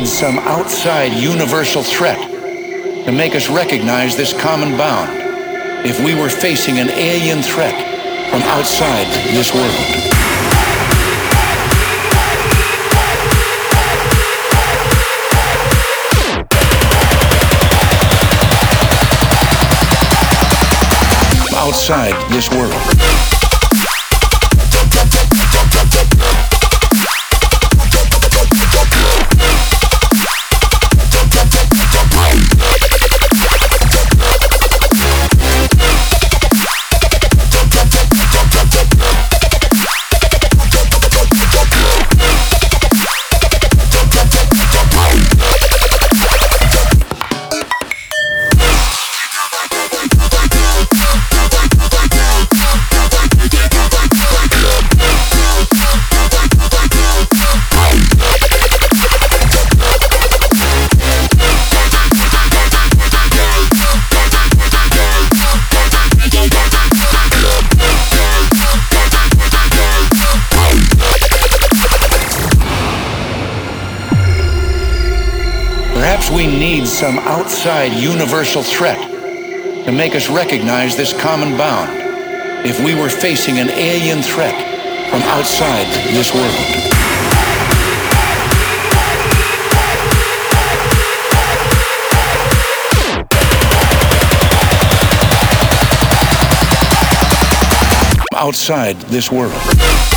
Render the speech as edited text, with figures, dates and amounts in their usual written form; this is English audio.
need some outside universal threat to make us recognize this common bound if we were facing an alien threat from outside this world. Outside this world. Perhaps we need some outside universal threat to make us recognize this common bound if we were facing an alien threat from outside this world. Outside this world.